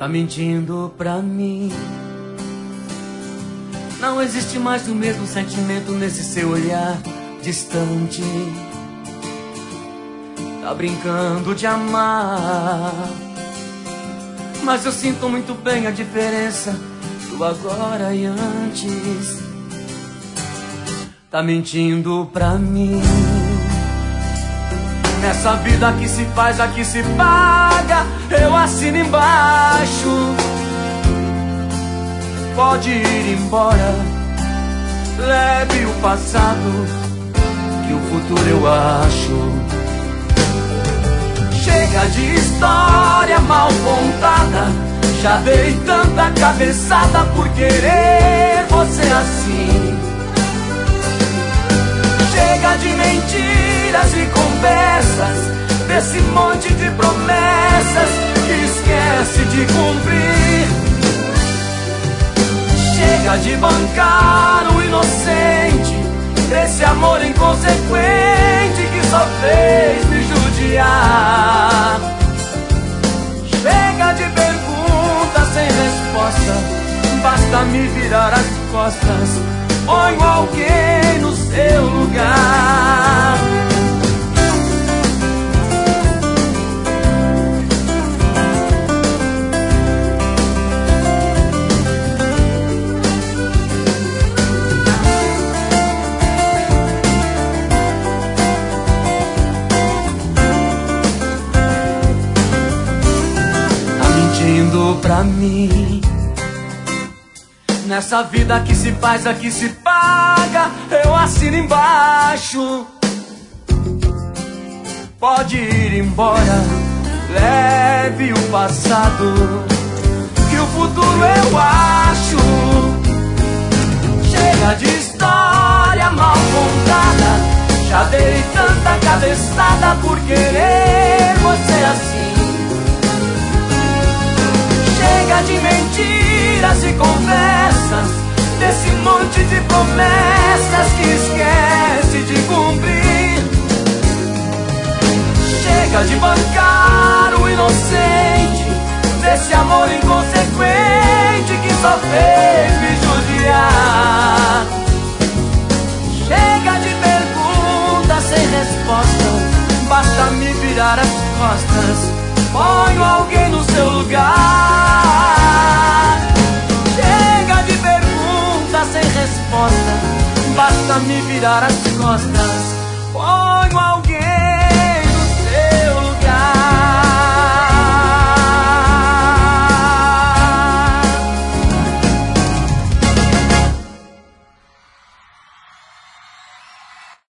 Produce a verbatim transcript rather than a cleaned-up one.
Tá mentindo pra mim. Não existe mais o mesmo sentimento nesse seu olhar distante. Tá brincando de amar, mas eu sinto muito bem a diferença do agora e antes. Tá mentindo pra mim. Nessa vida que se faz, aqui se paga, eu assino embaixo. Pode ir embora, leve o passado, que o futuro eu acho. Chega de história mal contada, já dei tanta cabeçada por querer você assim. Chega de mentiras e conversas, desse monte de promessas que esquece de cumprir. Chega de bancar o inocente, desse amor inconsequente que só fez me judiar. Chega de perguntas sem resposta, basta me virar as costas, ponho alguém no seu lugar. Tá mentindo pra mim. Nessa vida que se faz, aqui se paga, eu assino embaixo. Pode ir embora, leve o passado, que o futuro eu acho. Chega de história mal contada, já dei tanta cabeçada por querer você assim. Chega de mentiras e conversas, desse monte de promessas que esquece de cumprir. Chega de bancar o inocente, desse amor inconsequente que só fez me judiar. Chega de perguntas sem resposta, basta me virar as costas, ponho alguém no seu lugar. Chega de perguntas sem resposta, basta me virar as costas,